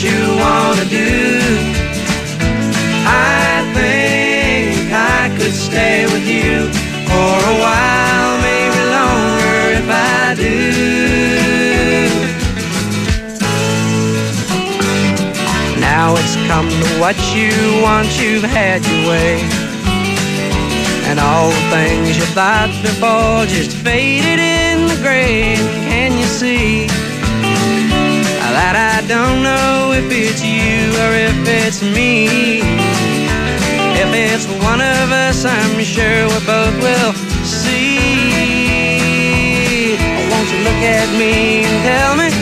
you wanna do. I think I could stay with you for a while, maybe longer if I do. Now it's come to what you want, you've had your way, and all the things you thought before just faded in the grave. Can you see that I don't know if it's you or if it's me? If it's one of us, I'm sure we both will see. Won't you look at me and tell me,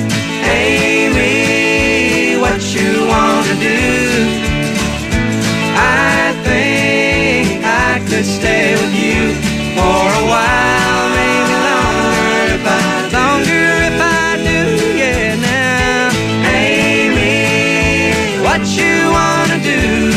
Amy, what you wanna do? I think I could stay with you for a while, maybe longer if I do, yeah. Now, Amy, what you wanna do?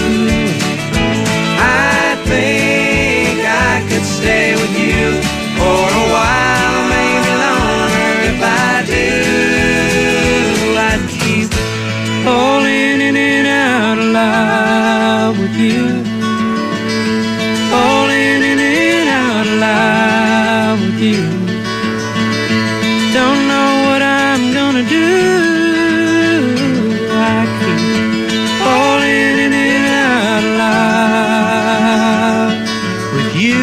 I think I could stay with you for a while, maybe longer if I do. I'd keep falling in and out of love with you, falling in and out of love with you. Don't know what I'm gonna do. I keep falling in and out of love with you.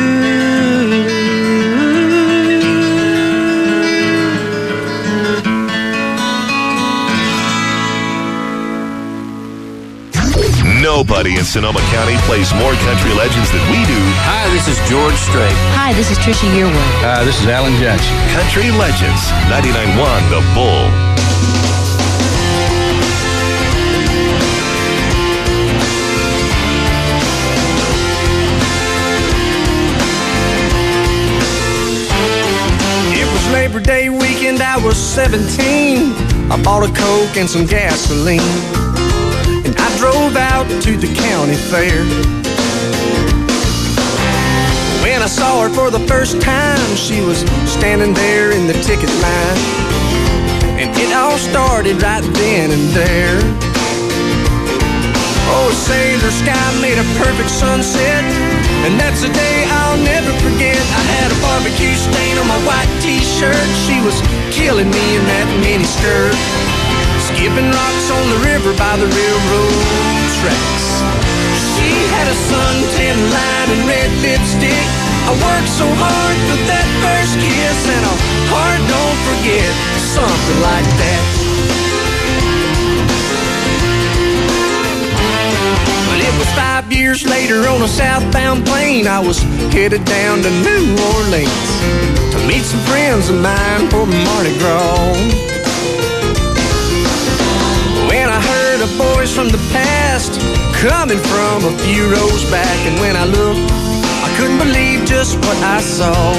Nobody in Sonoma County plays more country legends than we do. Hi, this is George Strait. Hi, this is Trisha Yearwood. Hi, this is Alan Jackson. Country Legends, 99.1 The Bull. It was Labor Day weekend, I was 17. I bought a Coke and some gasoline, and I drove out to the county fair. When I saw her for the first time, she was standing there in the ticket line, and it all started right then and there. Oh, sailor sky made a perfect sunset, and that's a day I'll never forget. I had a barbecue stain on my white t-shirt. She was killing me in that mini skirt, skipping rocks on the river by the railroad tracks. She had a suntan line and red lipstick. I worked so hard for that first kiss, and a heart don't forget, something like that. Well, it was 5 years later on a southbound plane. I was headed down to New Orleans to meet some friends of mine for Mardi Gras. When I heard a voice from the past coming from a few rows back, and when I looked, I couldn't believe just what I saw.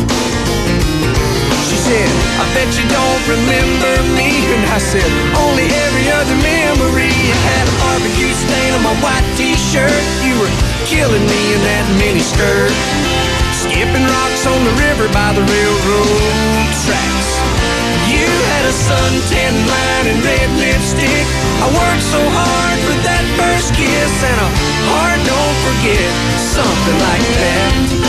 She said, I bet you don't remember me. And I said, only every other memory. I had a barbecue stain on my white t-shirt. You were killing me in that mini skirt, skipping rocks on the river by the railroad tracks. You had a suntan line and red lipstick. I worked so hard for that first kiss, and a heart don't forget, something like that.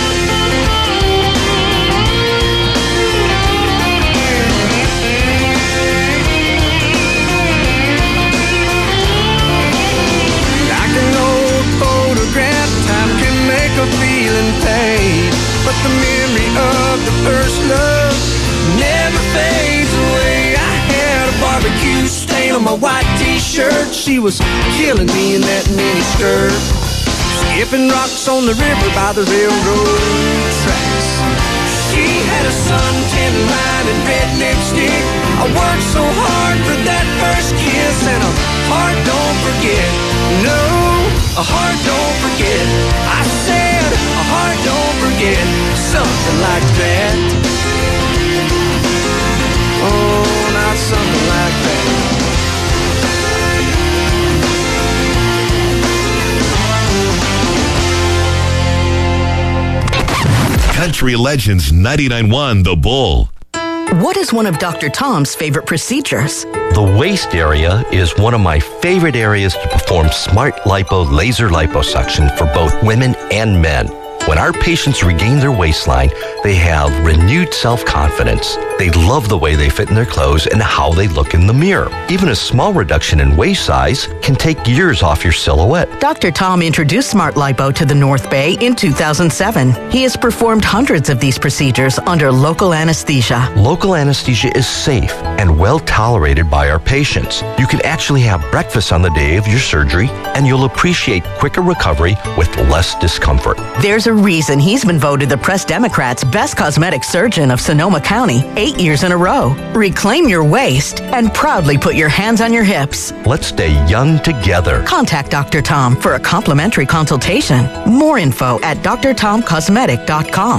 Like an old photograph, time can make a feeling fade, but the memory of the first love never fades away. I had a barbecue stain on my white t-shirt. She was killing me in that mini skirt, skipping rocks on the river by the railroad tracks. She had a suntan line and red lipstick. I worked so hard for that first kiss, and a heart don't forget. No, a heart don't forget. I said a heart don't forget, something like that. Oh, not something like that. Country Legends 99.1 The Bull. What is one of Dr. Tom's favorite procedures? The waist area is one of my favorite areas to perform smart lipo laser liposuction for both women and men. When our patients regain their waistline, they have renewed self-confidence. They love the way they fit in their clothes and how they look in the mirror. Even a small reduction in waist size can take years off your silhouette. Dr. Tom introduced Smart Lipo to the North Bay in 2007. He has performed hundreds of these procedures under local anesthesia. Local anesthesia is safe and well tolerated by our patients. You can actually have breakfast on the day of your surgery, and you'll appreciate quicker recovery with less discomfort. There's a reason he's been voted the Press Democrat's best cosmetic surgeon of Sonoma County 8 years in a row. Reclaim your waist and proudly put your hands on your hips. Let's stay young together. Contact Dr. Tom for a complimentary consultation. More info at drtomcosmetic.com.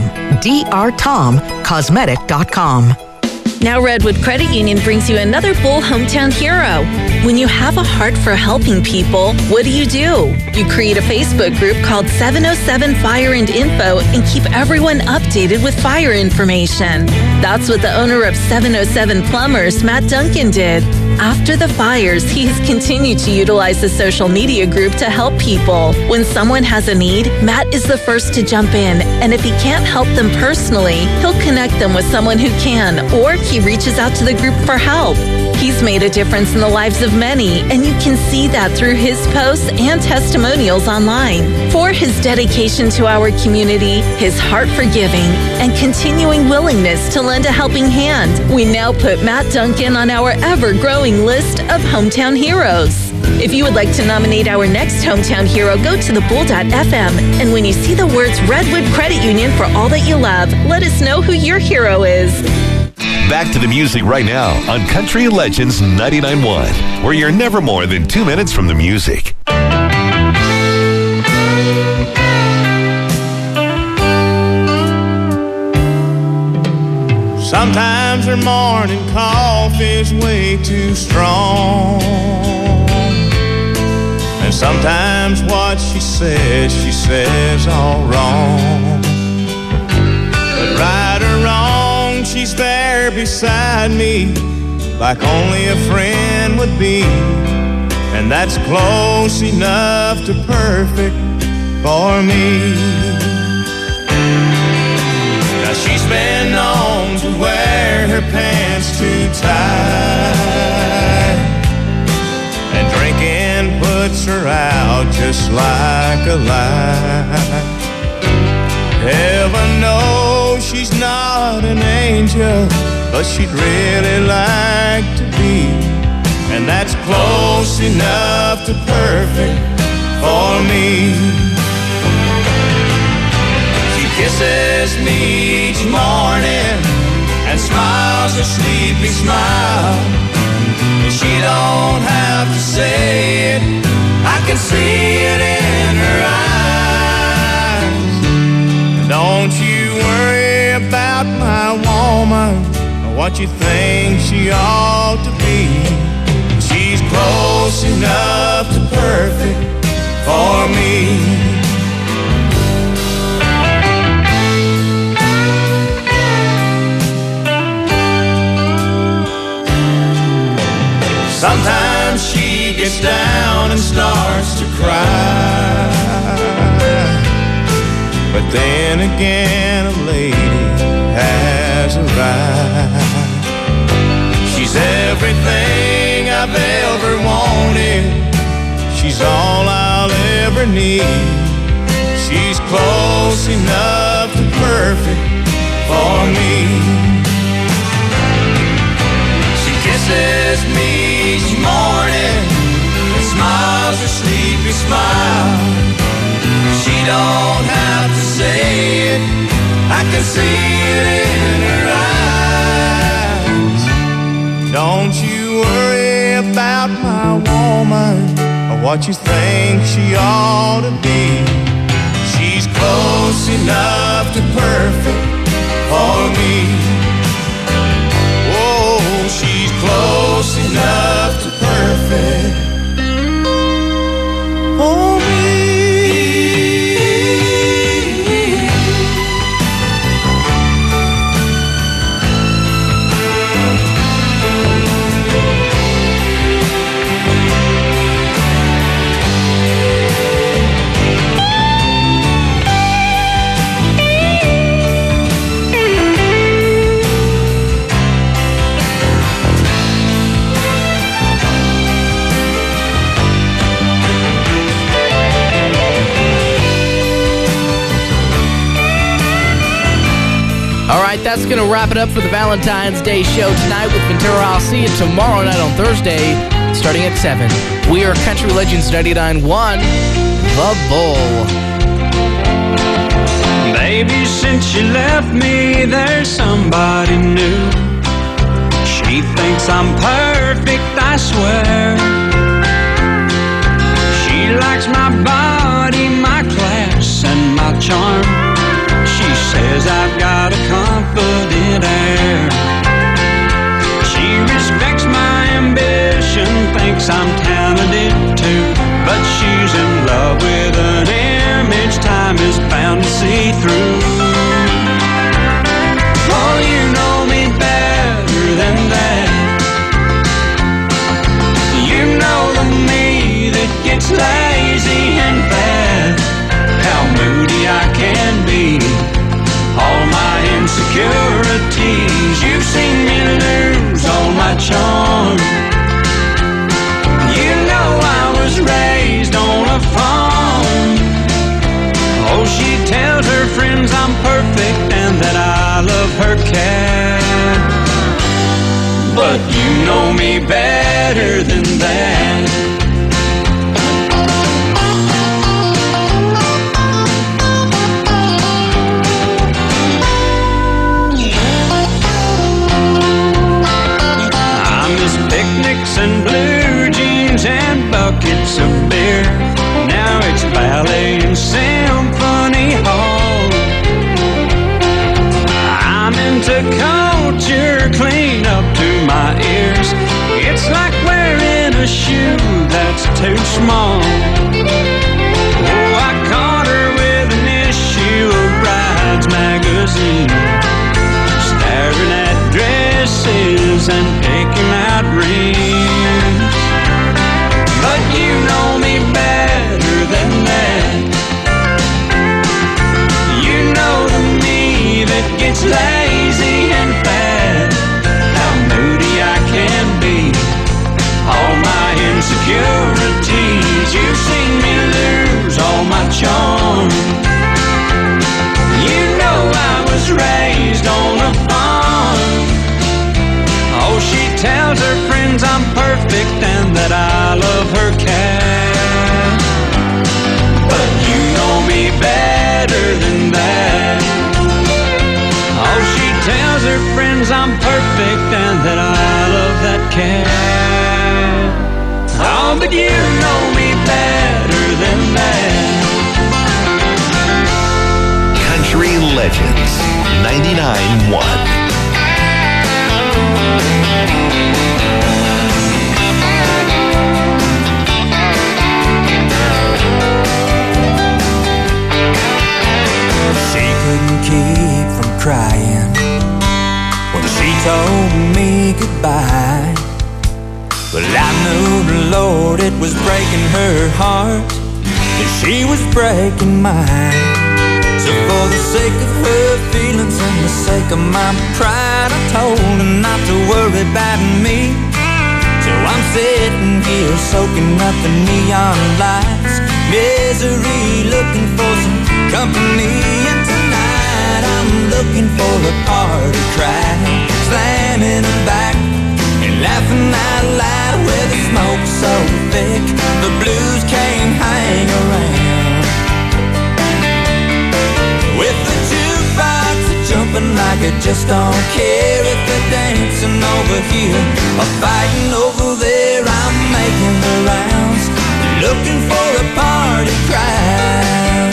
drtomcosmetic.com. Now Redwood Credit Union brings you another Bull Hometown Hero. When you have a heart for helping people, what do? You create a Facebook group called 707 Fire and Info and keep everyone updated with fire information. That's what the owner of 707 Plumbers, Matt Duncan, did. After the fires, he has continued to utilize the social media group to help people. When someone has a need, Matt is the first to jump in, and if he can't help them personally, he'll connect them with someone who can, or he reaches out to the group for help. He's made a difference in the lives of many, and you can see that through his posts and testimonials online. For his dedication to our community, his heart for giving, and continuing willingness to lend a helping hand, we now put Matt Duncan on our ever-growing list of Hometown Heroes. If you would like to nominate our next Hometown Hero, go to thebull.fm, and when you see the words Redwood Credit Union for all that you love, let us know who your hero is. Back to the music right now on Country Legends 99.1, where you're never more than 2 minutes from the music. Sometimes her morning coffee's way too strong, and sometimes what she says all wrong. But right or wrong, she's there beside me, like only a friend would be, and that's close enough to perfect for me. Now she's been known to wear her pants too tight, and drinking puts her out just like a light. Heaven knows she's not an angel, but she'd really like to be, and that's close enough to perfect for me. She kisses me each morning and smiles a sleepy smile, and she don't have to say it, I can see it in her eyes. Don't you worry about my woman, or what you think she ought to be. She's close enough to perfect for me. Sometimes she gets down and starts to cry, but then again a lady has arrived. She's everything I've ever wanted, she's all I'll ever need. She's close enough to perfect for me. She kisses me each morning and smiles a sleepy smile. She don't have to say it, I can see it in her eyes. Don't you worry about my woman, or what you think she ought to be. She's close enough to perfect for me. Oh, she's close enough to perfect for me. right, that's going to wrap it up for the Valentine's Day show tonight with Ventura. I'll see you tomorrow night on Thursday, starting at 7. We are Country Legends 99.1, The Bull. Baby, since you left me, there's somebody new. She thinks I'm perfect, I swear. She likes my body, my class, and my charm. She says I've got a confident air. She respects my ambition, thinks I'm talented too. But she's in love with an image time is bound to see through. Oh, you know me better than that. You know the me that gets lazy and bad. How moody I can be, all my insecurities. You've seen me lose all my charm. You know I was raised on a farm. Oh, she tells her friends I'm perfect and that I love her cat. But you know me better than that. I miss picnics and blue jeans and buckets of beer. Now it's ballet and symphony hall. I'm into culture, clean up to my ears. It's like wearing a shoe that's too small. Oh, I caught her with an issue of Brides magazine, staring at dresses and picking out rings. But you know me better than that. You know the me that gets lazy and bad. How moody I can be, all my insecurities. You've seen me lose all my charm. You know I was raised on a farm. Oh, she tells her friends I'm perfect and that I love her cat. But you know me better than that. Oh, she tells her friends I'm perfect and that I love that cat. Oh, but you know me better than that. Country Legends 99.1. She couldn't keep from crying when she told me goodbye. Well, I knew the Lord, it was breaking her heart, and she was breaking mine. So for the sake of her feelings and the sake of my pride, I told her not to worry about me. So I'm sitting here soaking up the neon lights, misery, looking for some company. And tonight I'm looking for a party cry, slamming them back and laughing out loud. With the smoke so thick, the blues can't hang around. With the jukebox jumping like I just don't care. If they're dancing over here or fighting over there, I'm making the rounds, looking for a party crowd.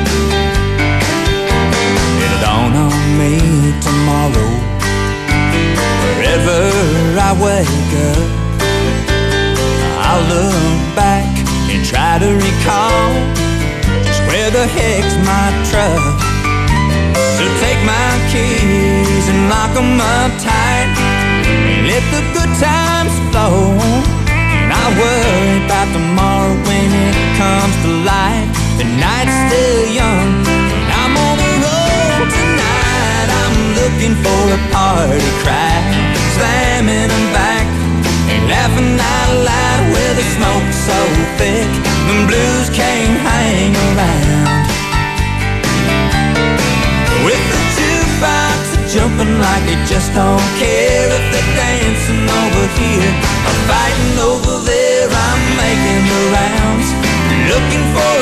It'll dawn on me tomorrow, wherever I wake up, I'll look back and try to recall just where the heck's my truck. So take my keys and lock them up tight, and let the good times flow. And I'll worry about tomorrow when it comes to light. The night's still young, and I'm on the road tonight. I'm looking for a party cry, slamming them back and laughing out loud. With the smoke so thick, the blues can't hang around. With the jukebox jumping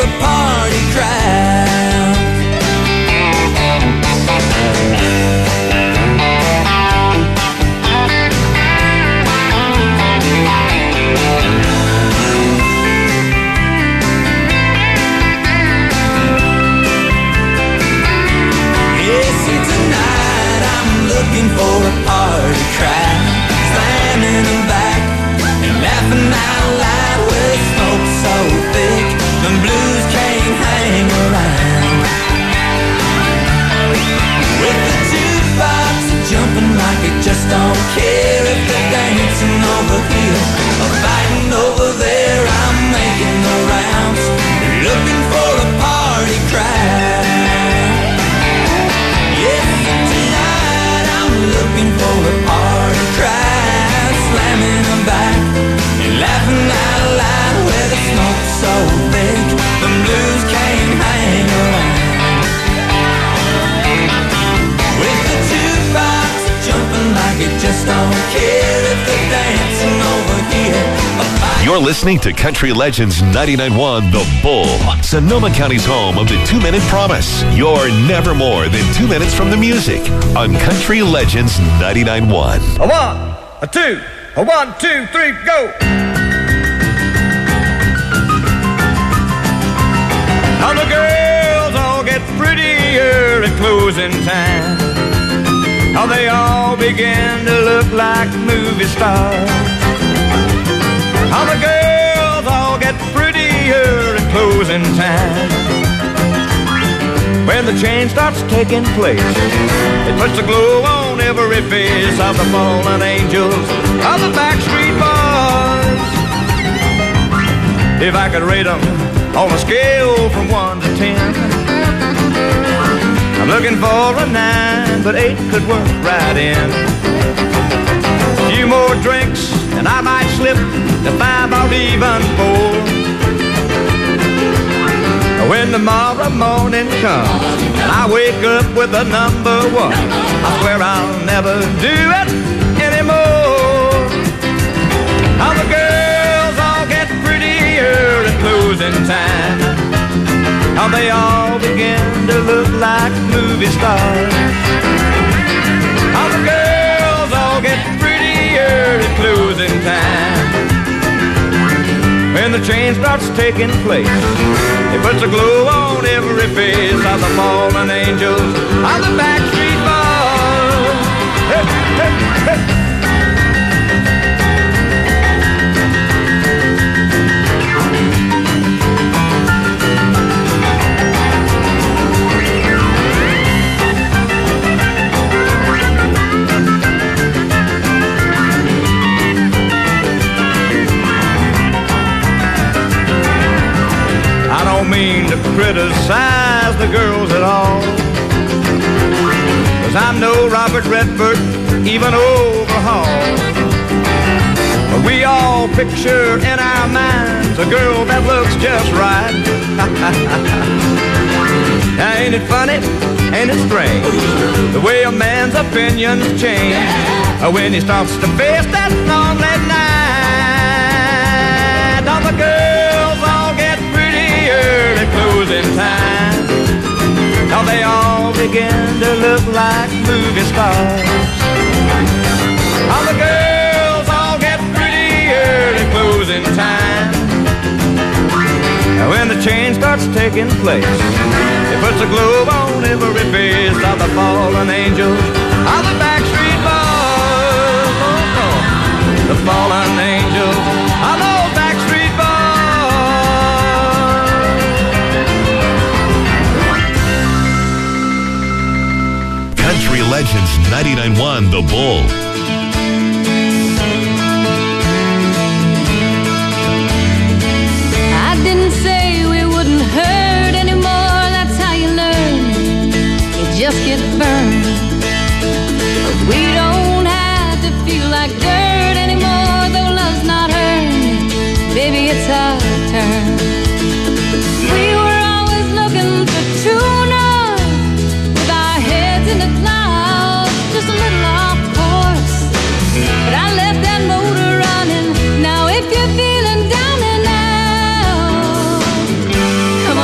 a party crowd. Looking for a party crowd, slamming them back and laughing out loud with smoke so thick the blues can't hang around. With the jukebox jumping like it just don't care if they're dancing over here or fighting over there. I'm making the rounds, looking for a party crowd. Looking for a party crowd, slamming them back and laughing out loud where the smoke's so thick the blues can't hang around. With the jukebox jumping like it just don't care if they're dancing over here. You're listening to Country Legends 99.1 The Bull, Sonoma County's home of the 2-Minute Promise. You're never more than 2 minutes from the music on Country Legends 99.1. A 1, a 2, a 1, 2, 3, go! How the girls all get prettier at closing time. How they all begin to look like movie stars. How the girls all get prettier at closing time. When the change starts taking place, it puts a glow on every face of the fallen angels of the Backstreet Boys. If I could rate them on a scale from 1 to 10, I'm looking for a 9, but 8 could work right in. A few more drinks and I might slip to 5 or even 4. When tomorrow morning comes and I wake up with a number 1, I swear I'll never do it anymore. How the girls all get prettier at closing time. How they all begin to look like movie stars. How the girls all get prettier at closing time. When the change starts taking place, it puts a glow on every face of the fallen angels of the Backstreet Boys. Hey, hey, hey. Mean to criticize the girls at all, 'cause I know Robert Redford, even Overhaul. But we all picture in our minds a girl that looks just right. Ain't it funny? Ain't it strange? The way a man's opinions change when he starts to face that lonely night. All the girls all get prettier at closing time. Now they all begin to look like movie stars. All the girls all get prettier at closing time. Now when the change starts taking place, it puts a globe on every face of the fallen angels of the Backstreet Boys. Oh, oh. The fallen angels of those Backstreet Boys. Country Legends 99.1 The Bull. I didn't say we wouldn't hurt anymore. That's how you learn. You just get burned. But we don't have to feel like dirt anymore. Though love's not earned, baby, it's our turn. We were always looking for true love, with our heads in the clouds, just a little off course. But I left that motor running. Now if you're feeling down and out, come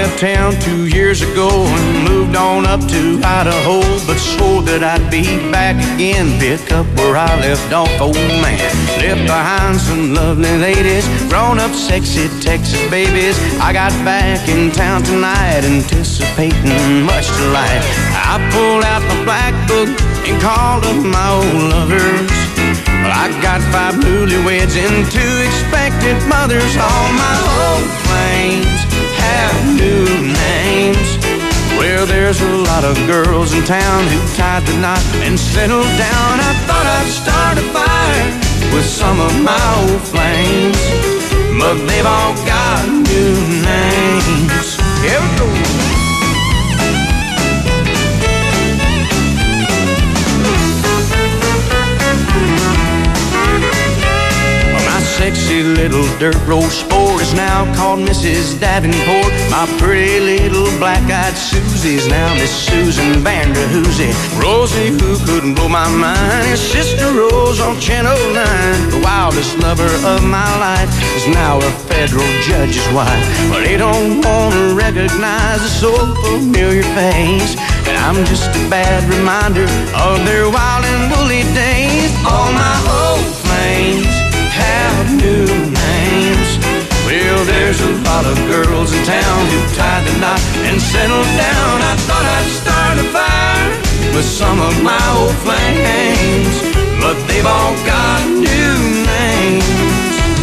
of town 2 years ago and moved on up to Idaho, but swore that I'd be back again, pick up where I left off, old man. Left behind some lovely ladies, grown-up sexy Texas babies. I got back in town tonight, anticipating much delight. I pulled out my black book and called up my old lovers. Well, I got 5 newlyweds and 2 expected mothers. All my old flames have new names. Well, there's a lot of girls in town who tied the knot and settled down. I thought I'd start a fire with some of my old flames, but they've all got new names. Here we go. Sexy little dirt road sport is now called Mrs. Davenport. My pretty little black-eyed Susie's now Miss Susan Vanderhoosie. Rosie, who couldn't blow my mind, is Sister Rose on Channel 9. The wildest lover of my life is now a federal judge's wife. But they don't want to recognize a so familiar face, and I'm just a bad reminder of their wild and woolly days. All my old flames have new names. Well, there's a lot of girls in town who tied the knot and settled down. I thought I'd start a fire with some of my old flames, but they've all got new names.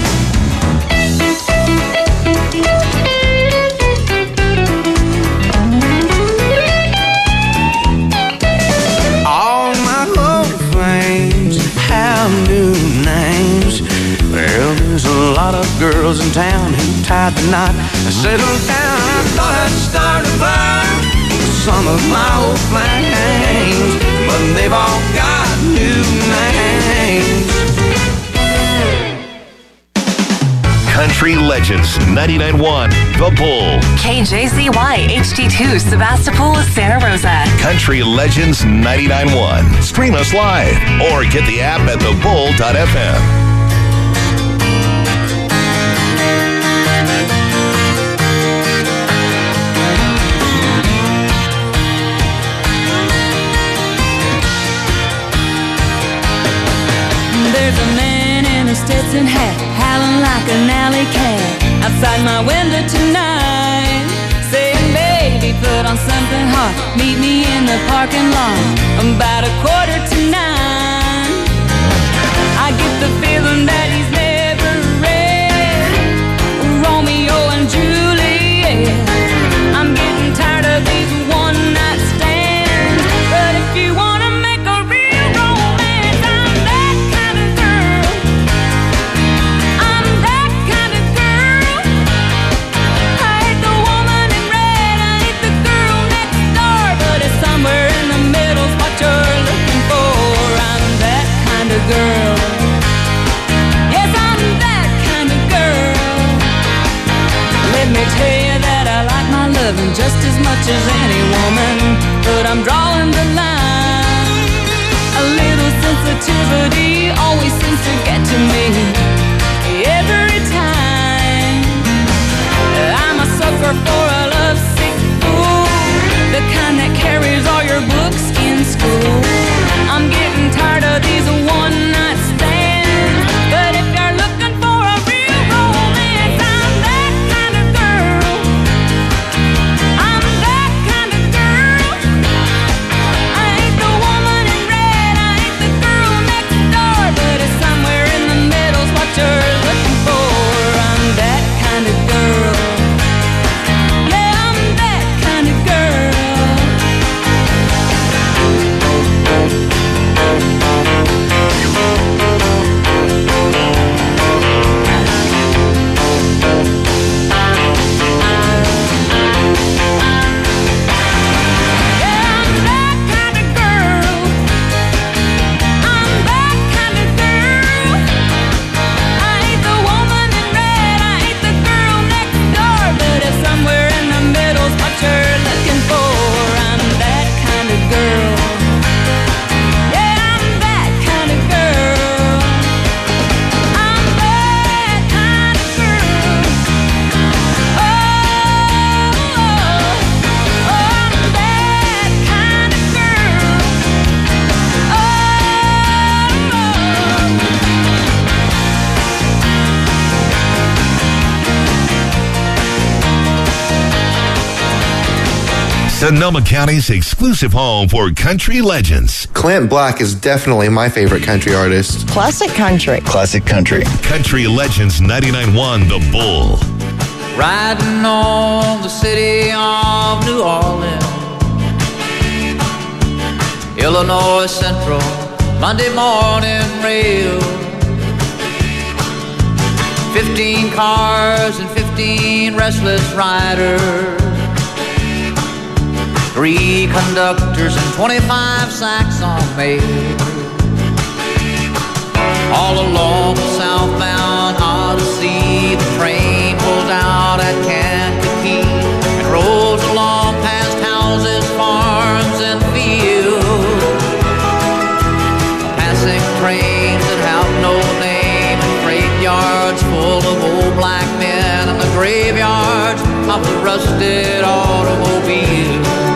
All my old flames have new names. Well, there's a lot of girls in town who tied the knot and settled down. I thought I'd start a fire with some of my old flames, but they've all got new names. Country Legends 99.1 The Bull. KJZY HD2 Sebastopol, Santa Rosa. Country Legends 99.1. Stream us live or get the app at thebull.fm. There's a man in a Stetson hat, howling like an alley cat, outside my window tonight, saying, baby, put on something hot, meet me in the parking lot, about 8:45. I get the feeling that he's never read Romeo and Juliet. I'm getting tired of these one-night stands, but if you want to make a real romance, I'm that kind of girl. I'm that kind of girl. I ain't the woman in red, I ain't the girl next door, but it's somewhere in the middle's what you're looking for. I'm that kind of girl. Yes, I'm that kind of girl. Let me tell you that I like my loving just as much as any woman, but I'm drawing the line. A little sensitivity always seems to get to me every time. I'm a sucker for a lovesick fool, the kind that carries all your books in school. I'm getting tired of these one-night stands, but if you're looking for a real romance, I'm that kind of girl. I'm that kind of girl. I ain't the woman in red, I ain't the girl next door, but it's somewhere in the middle's what Sonoma County's exclusive home for country legends. Clint Black is definitely my favorite country artist. Classic country. Classic country. Country Legends 99.1 The Bull. Riding on the city of New Orleans, Illinois Central, Monday morning rail. 15 cars and 15 restless riders, 3 conductors and 25 sacks on mail. All along the southbound Odyssey, the train pulls out at Kankakee and rolls along past houses, farms, and fields. Passing trains that have no name and freight yards full of old black men and the graveyards of the rusted automobiles.